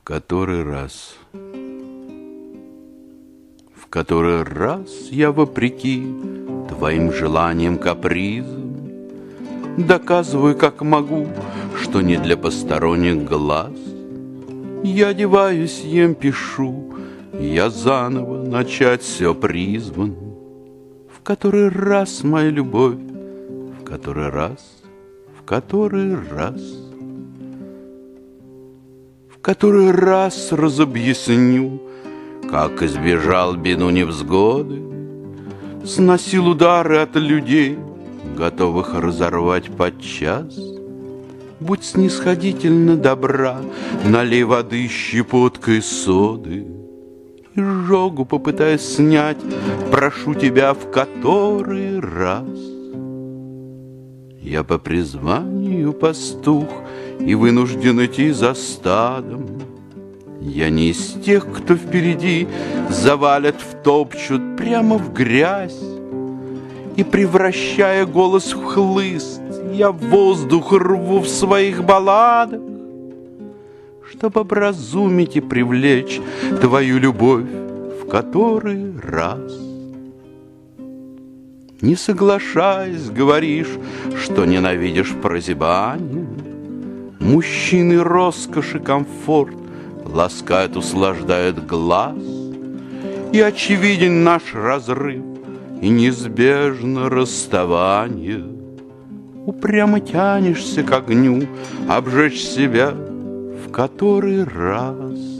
который раз, в который раз я, вопреки твоим желаниям, капризам, доказываю, как могу, что не для посторонних глаз. Я одеваюсь, ем, пишу, я заново начать все призван. В который раз, моя любовь, в который раз, в который раз, в который раз разобъясню, как избежал беду невзгоды, сносил удары от людей, готовых разорвать подчас. Будь снисходительно добра, налей воды щепоткой соды. Изжогу попытаясь снять, прошу тебя в который раз. Я по призванию пастух и вынужден идти за стадом. Я не из тех, кто впереди завалят, втопчут прямо в грязь. И, превращая голос в хлыст, я воздух рву в своих балладах, чтоб образумить и привлечь твою любовь в который раз. Не соглашаясь, говоришь, что ненавидишь прозябание. Мужчины роскошь и комфорт ласкают, услаждают глаз. И очевиден наш разрыв, и неизбежно расставание. Упрямо тянешься к огню, обжечь себя в который раз.